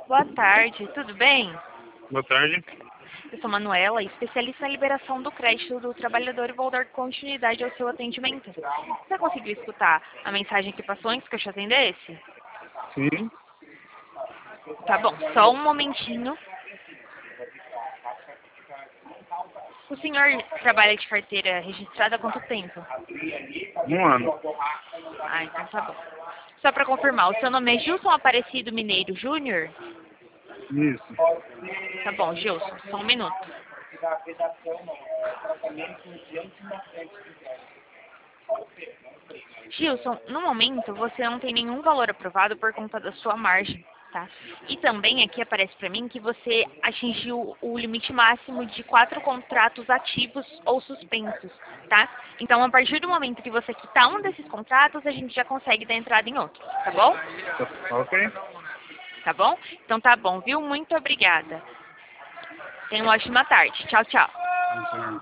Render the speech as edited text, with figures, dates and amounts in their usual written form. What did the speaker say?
Boa tarde, tudo bem? Boa tarde. Eu sou Manuela, especialista na liberação do crédito do trabalhador e vou dar continuidade ao seu atendimento. Você conseguiu escutar a mensagem que passou antes que eu te atendesse? Sim. Tá bom, só um momentinho. O senhor trabalha de carteira registrada há quanto tempo? 1 ano. Ah, então tá bom. Só para confirmar, o seu nome é Gilson Aparecido Mineiro Júnior? Isso. Tá bom, Gilson, só um minuto. Gilson, no momento você não tem nenhum valor aprovado por conta da sua margem, tá? E também aqui aparece para mim que você atingiu o limite máximo de 4 contratos ativos ou suspensos, tá? Então, a partir do momento que você quitar um desses contratos, a gente já consegue dar entrada em outro, tá bom? Ok. Tá bom? Então tá bom, viu? Muito obrigada. Tenha uma ótima tarde. Tchau, tchau.